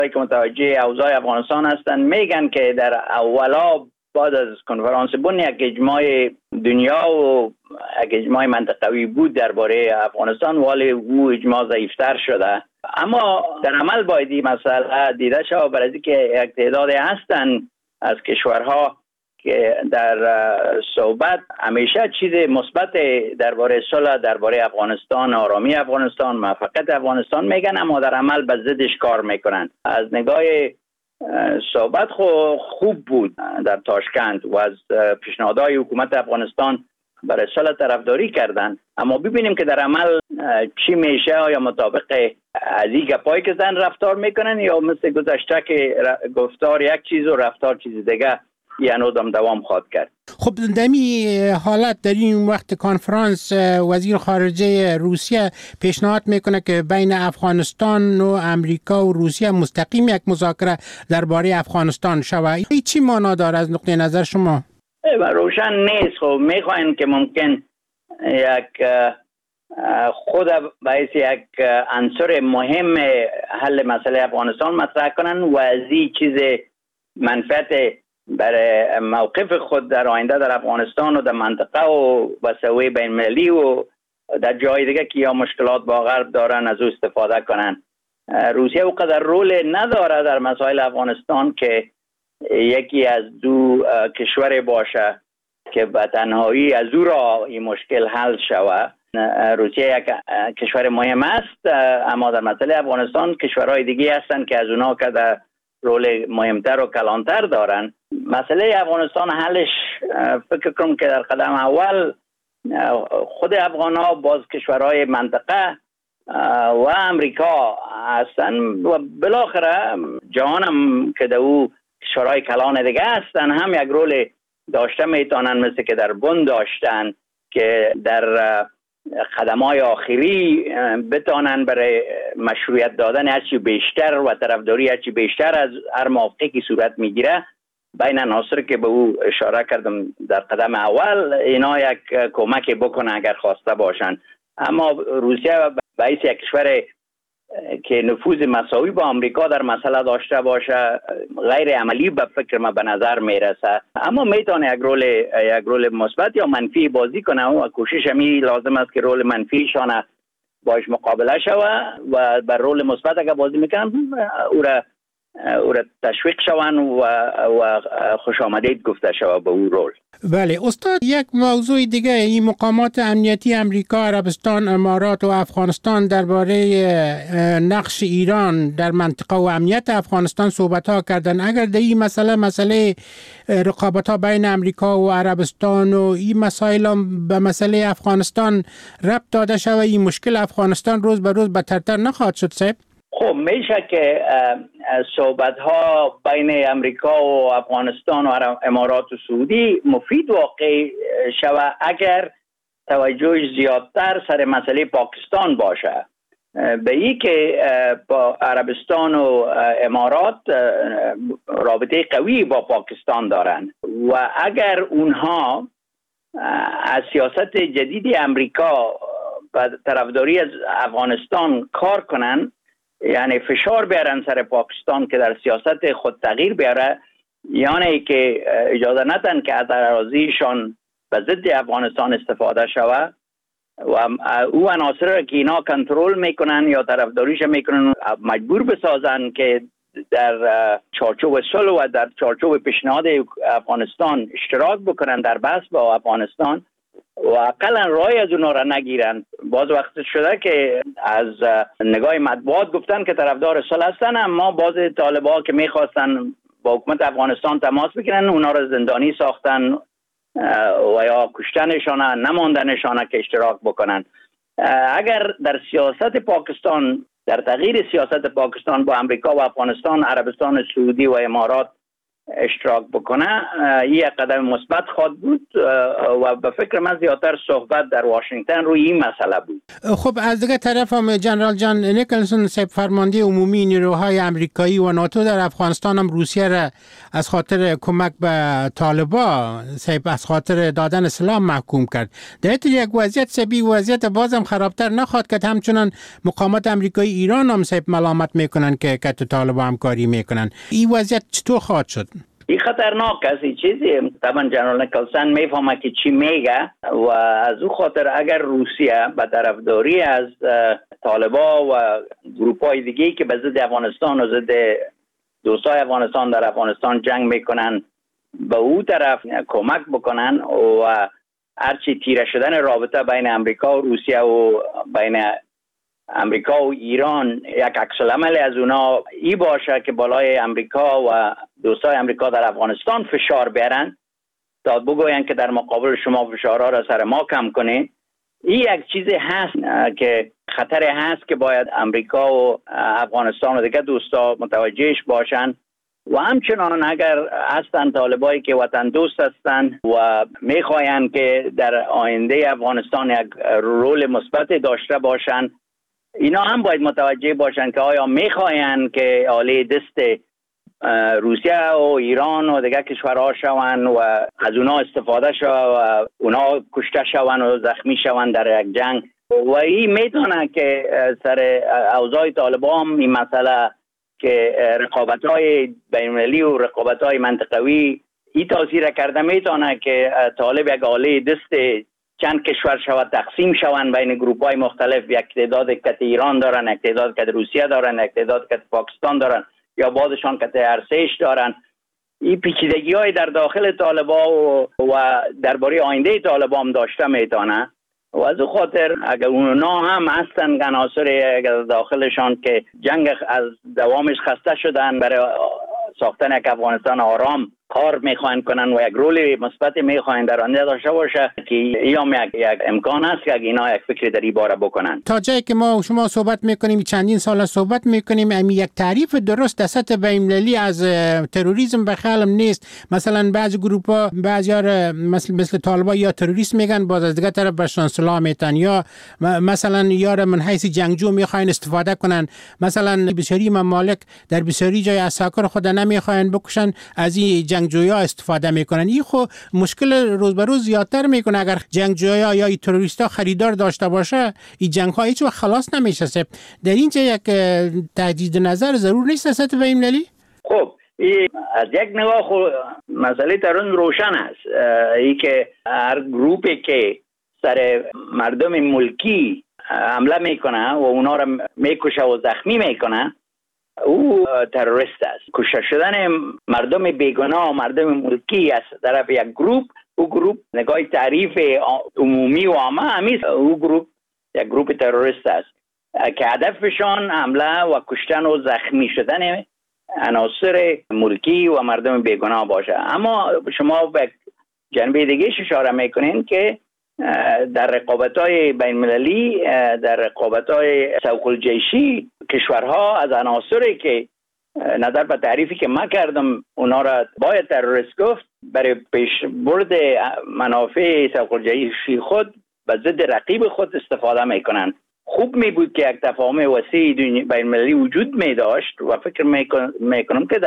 که متوجه اوضاع افغانستان هستند میگن که در اولا بعد از کنفرانس بن یک اجماع دنیا و یک اجماع منطقوی بود درباره افغانستان، ولی او اجماع ضعیفتر شده. اما در عمل باید این مسئله دیده شود، برای اینکه یک تعدادی هستند از کشورها که در صحبت همیشه چیز مثبت درباره صلح، درباره افغانستان، آرامی افغانستان، موفقیت افغانستان میگن، اما در عمل به ضدش کار میکنن. از نگاه صحبت خوب بود در تاشکند و از پیشنهادهای حکومت افغانستان برای صلح طرفداری کردن، اما ببینیم که در عمل چی میشه. یا مطابق از این گپایی که زن رفتار میکنن، یا مثل گذشته که گفتار یک چیز و رفتار چیز دیگه یعنی دوام خواهد کرد. خب در این حالت در این وقت کنفرانس وزیر خارجه روسیه پیشنهاد میکنه که بین افغانستان و امریکا و روسیه مستقیم یک مذاکره درباره افغانستان شود. این چی معنا داره از نقطه نظر شما؟ روشن نیست. خب میخواین که ممکن یک خود باعث یک عنصر مهم حل مسئله افغانستان مطرح کنن و از این چیز منفعت برای موقف خود در آینده در افغانستان و در منطقه و بسوی بین المللی و در جای دیگه که یا مشکلات با غرب دارن از او استفاده کنن. روسیه اونقدر رول نداره در مسائل افغانستان که یکی از دو کشور باشه که به تنهایی از او را این مشکل حل شود. روسیه یک کشور مهم است، اما در مسئله افغانستان کشورهای دیگه هستن که از اونا که در رول مهمتر و کلانتر دارن. مسئله افغانستان حلش فکر کنم که در قدم اول خود افغان ها باز کشورهای منطقه و امریکا هستن و بالاخره جهان هم که در او کشورهای کلان دیگه هستن هم یک رول داشته میتونن، مثل که در بن داشتن که در خدمات آخری بتانن برای مشروعیت دادن هرچی بیشتر و طرفداری هرچی بیشتر از هر موافقه که صورت میگیره بین عناصر که به او اشاره کردم در قدم اول، اینا یک کمک بکنه اگر خواسته باشن. اما روسیه باعث یک کشور که نفوذ مساوی با آمریکا در مسئله داشته باشه غیر عملی به فکر ما به نظر میرسه، اما میتونه یک رول مثبت یا منفی بازی کنه و کوشش همی لازم است که رول منفیشان باش مقابله شوه و بر رول مثبت اگر بازی میکنن او را تشویق شون و خوش آمدید گفته شوه به او رول. بله استاد، یک موضوع دیگه، این مقامات امنیتی امریکا، عربستان، امارات و افغانستان درباره نقش ایران در منطقه و امنیت افغانستان صحبت ها کردن. اگر در این مسئله رقابت ها بین امریکا و عربستان و این مسائل به مسئله افغانستان ربط داده شود، این مشکل افغانستان روز به روز بدتر نخواهد شد صاحب؟ خب میشه که صحبت ها بین امریکا و افغانستان و امارات و سعودی مفید واقع شود اگر توجه زیادتر سر مسئله پاکستان باشه. به این که با عربستان و امارات رابطه قوی با پاکستان دارن و اگر اونها از سیاست جدید امریکا و طرفداری از افغانستان کار کنن، یعنی فشار بیارن سر پاکستان که در سیاست خود تغییر بیاره، یعنی که اجازه ندن که از اراضیشان به ضد افغانستان استفاده شود و او عناصر که اینا کنترل میکنن یا طرفداریش میکنن مجبور بسازن که در چارچوب صلح و در چارچوب پیشنهاد افغانستان اشتراک بکنن در بحث با افغانستان و اقلا رای از اونا را نگیرن. باز وقت شده که از نگاه مطبوعات گفتن که طرفدار صلح هستن، اما باز طالبان که میخواستن با حکومت افغانستان تماس بگیرن اونا را زندانی ساختن و یا کشتنشان، نماندنشان که اشتراک بکنن. اگر در سیاست پاکستان، در تغییر سیاست پاکستان با امریکا و افغانستان، عربستان سعودی و امارات اشتراک بکنه یک قدم مثبت خواهد بود و به فکر من زیادتر صحبت در واشنگتن روی این مسئله بود. خب از دیگه طرف هم جنرال جان نیکلسون صاحب فرمانده عمومی نیروهای امریکایی و ناتو در افغانستان هم روسیه را از خاطر کمک به طالبان صاحب از خاطر دادن سلاح محکوم کرد. در یک وضعیت سبی وضعیت بازم خرابتر نخواد که همچنان مقامات امریکایی ایران هم صاحب ملامت میکنن که طالبان همکاری میکنن. این وضعیت چطور خواهد شد؟ این خطرناک است. این چیزی طبعا جنرال نیکلسون میفهمه که چی میگه و از او خاطر اگر روسیه به طرفداری از طالبان و گروپ‌های دیگه که به ضد افغانستان و ضد دوستای افغانستان در افغانستان جنگ میکنن به او طرف کمک بکنن و هرچی تیره شدن رابطه بین امریکا و روسیه و بین امریکا و ایران یک عکس العمل از اونا ای باشه که بالای امریکا و دوستای امریکا در افغانستان فشار بیارن تا بگوین که در مقابل شما فشارها را سر ما کم کنید. این یک چیزی هست که خطر هست که باید امریکا و افغانستان و دیگه دوستا متوجهش باشن و همچنان اگر هستن طالبایی که وطن دوست هستن و میخواین که در آینده افغانستان یک رول مثبت داشته باشن، اینا هم باید متوجه باشن که آیا میخواین که آله دست روسیه و ایران و دیگه کشورها شون و از اونا استفاده شو و اونا کشته شون و زخمی شون در یک جنگ و این میتونه که سر اوضاع طالبان این مسئله که رقابت‌های بین‌المللی و رقابت‌های منطقوی این تاثیر کرده میتونه که طالب یک آله دست چند کشور شود تقسیم شوند بین گروه‌های مختلف، یک تعداد که ایران دارن، یک تعداد که روسیه دارن، یک تعداد که پاکستان دارن یا بعضشان که ارتش دارن. این پیچیدگی‌های در داخل طالبان و درباره آینده طالبان داشته میتونه و از خاطر اگر اونا هم هستن عناصر داخلشان که جنگ از دوامش خسته شدن برای ساختن یک افغانستان آرام کار میخواین کنن و یک رول مثبت میخواین در آینده داشته باشه که ایام یک امکان است که اینا یک فکر در این باره بکنن. تا جایی که ما شما صحبت میکنیم چندین سال صحبت میکنیم امی یک تعریف درست در سطح بین‌المللی از تروریسم به خیالم نیست. مثلا بعضی گروپ‌ها بعضی‌ها مثل طالبان یا تروریست میگن، باز از دیگه طرف بهشون سلاح میتن یا مثلا یار من حیث جنگجو میخواین استفاده کنن. مثلا بسیاری ممالک در بسیاری جای اساکر خود نمیخواین بکشن، از این جنگجویا استفاده میکنن. این خو مشکل روز به روز زیادتر میکنه. اگر جنگجویا یا تروریستا خریدار داشته باشه این جنگ ها هیچ وقت خلاص نمیشه. در اینجا یک تجدید نظر ضرور نیست از سطح بین‌المللی؟ خب از یک نگاه مسئله ترون روشن است. ای که هر گروپی که سر مردم ملکی حمله میکنه و اونا را میکشه و زخمی میکنه او تروریست است. کشته شدن مردم بیگناه و مردم ملکی از طرف یک گروپ، او گروپ نگاه تعریف عمومی و عامه همیست او گروپ یک گروپ تروریست است که هدفشان حمله و کشتن و زخمی شدن عناصر ملکی و مردم بیگناه باشه. اما شما به جنبه دیگه اشاره میکنین که در رقابت‌های بین‌المللی، در رقابت‌های سوق الجیشی کشورها از عناصری که نظر به تعریفی که من کردم اونا را باید تروریست گفت برای پیشبرد منافع سوق الجیشی خود به ضد رقیب خود استفاده میکنن. خوب می بود که یک تفاهم وسیع بین‌المللی وجود می داشت و فکر میکنم که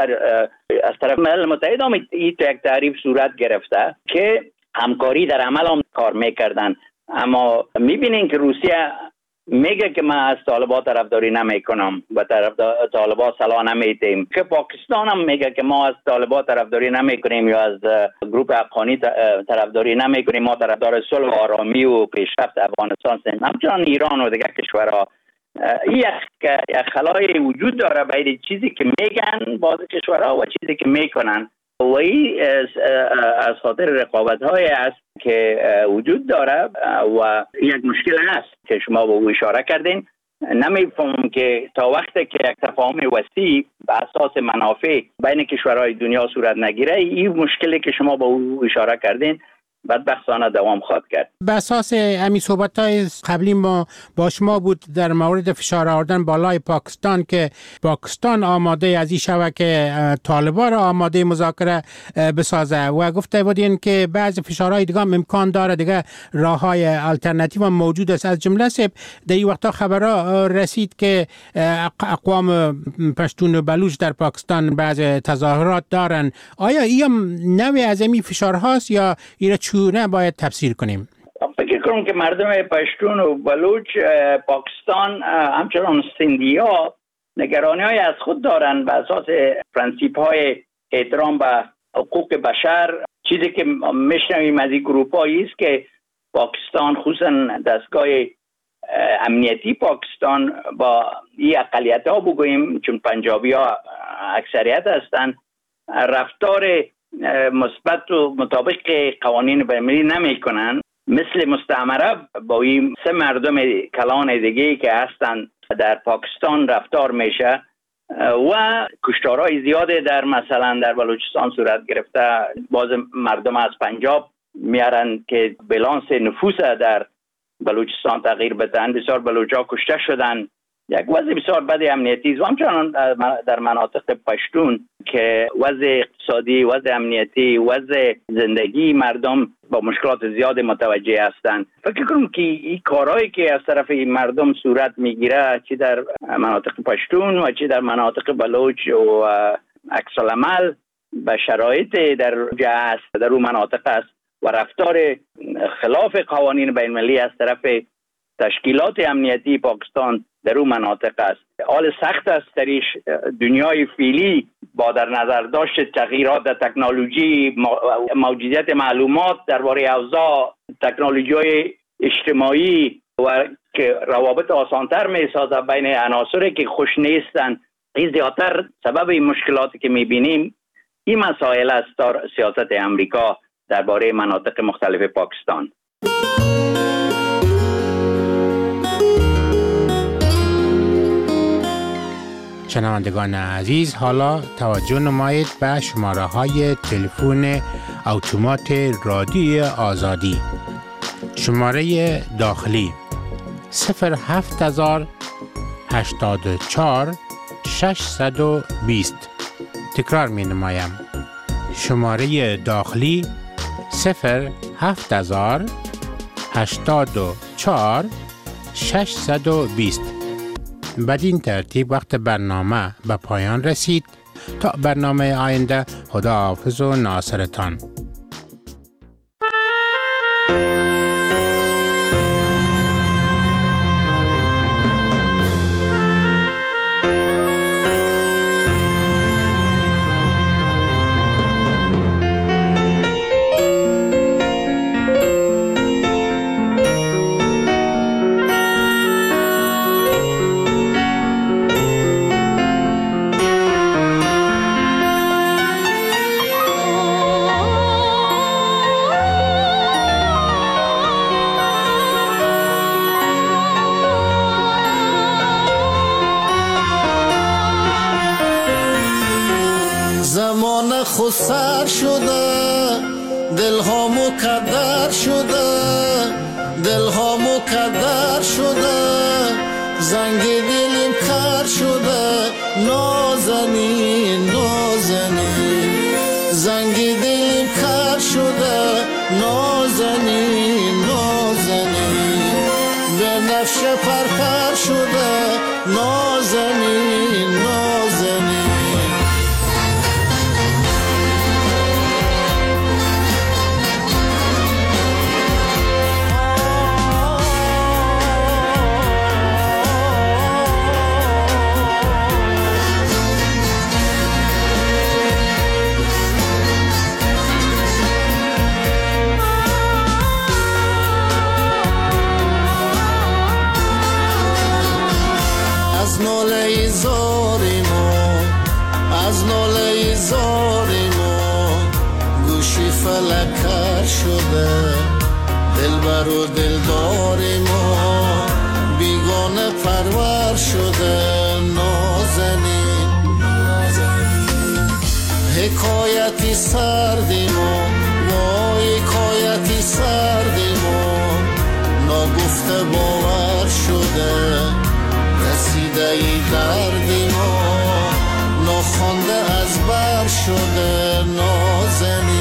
از طرف ملل متحد هم یک تعریف صورت گرفته که همکاری در عمل هم کار میکردن. اما میبینین که روسیه میگه که من از طالبان طرفداری نمیکنم و طالبان سلاح نمیدیم، که پاکستان هم میگه که ما از طالبان طرفداری نمیکنیم یا از گروپ افغانی طرفداری نمیکنیم، ما طرفدار صلح و آرامی و پیشرفت افغانستان هستیم. همچنان ایران و دیگر کشورها. این یک خلای وجود داره بین چیزی که میگن بعض کشورها و چیزی که میکنن و این از خاطر رقابت‌های است که وجود داره و یک مشکل هست که شما به او اشاره کردین. نمیفهمم که تا وقتی که یک تفاهم وسیع به اساس منافع بین کشورهای دنیا صورت نگیره، این مشکلی که شما به او اشاره کردین بدبختانه دوام خواهد کرد. به اساس امی صحبت‌های قبلی ما با شما بود در مورد فشار آوردن بالای پاکستان که پاکستان آماده از این شود که طالبان را آماده مذاکره بسازه و گفته بودین که بعضی فشارهای دیگه هم امکان داره، دیگه راههای الटरनेटिव موجود است. از جمله در این وقتا خبرها رسید که اقوام پشتون و بلوچ در پاکستان بعض تظاهرات دارن. آیا این نوع از این فشارهاست یا این چونه باید تفسیر کنیم؟ فکر کنم که مردم پشتون و بلوچ پاکستان همچنان سندیا نگرانی‌های از خود دارن به اساس پرنسیپ‌های احترام به حقوق بشر. چیزی که میشنویم از این گروه‌هایی است که پاکستان خصوصا دستگاه امنیتی پاکستان با این اقلیت‌ها بگوییم چون پنجابی‌ها اکثریت هستند رفتار مثبت و مطابق قوانین بین‌المللی نمی‌کنند. مثل مستعمره با این سه مردم کلان دیگه که هستند در پاکستان رفتار میشه و کشتارهای زیاده در مثلا در بلوچستان صورت گرفته. باز مردم از پنجاب میارن که بالانس نفوس در بلوچستان تغییر بدن. بسیار بلوچا کشته شدن. یک وضع بسیار بد امنیتی است و همچنان در مناطق پشتون که وضع اقتصادی، وضع امنیتی، وضع زندگی مردم با مشکلات زیاد متوجه هستند. فکر کنم که این کارهایی که از طرف این مردم صورت میگیره چی در مناطق پشتون و چی در مناطق بلوچ و عکس العمل به شرایط در اون مناطق است و رفتار خلاف قوانین بین‌المللی از طرف تشکیلات امنیتی پاکستان در اون مناطق است. حال سخت است دریش دنیای فعلی با در نظر داشت تغییرات در تکنولوژی، موجودیت معلومات درباره اوضاع تکنولوژی‌های اجتماعی و که روابط آسانتر می‌سازه بین عناصری که خوش نیستند. این زیادتر سبب این مشکلاتی که می‌بینیم این مسائل است در سیاست امریکا درباره مناطق مختلف پاکستان. شنوندگان عزیز، حالا توجه نمایید به شماره های تلفن اتومات رادیوی آزادی. شماره داخلی 07084 620. تکرار می نمایم. شماره داخلی 07084 620. بدین ترتیب وقت برنامه به پایان رسید. تا برنامه آینده، خداحافظ و ناصرتان. خود سر شده، دلها مکدر شده، دلها مکدر شده، زنگ دلم کر شده، نازنین نازنین، زنگ دلم کر شده، نازنین نازنین، به نفش پرپر شده، نازنین نازنین. از ناله زاری ما گوشی فلک کر شده، دلبر و دلدار ما بیگانه پرور شده، نازنین حکایتی سردی ما، وای حکایتی سردیم و ناگفته باور شده، رسیده ای دردیم و ناخوانده از بر شده. نازنین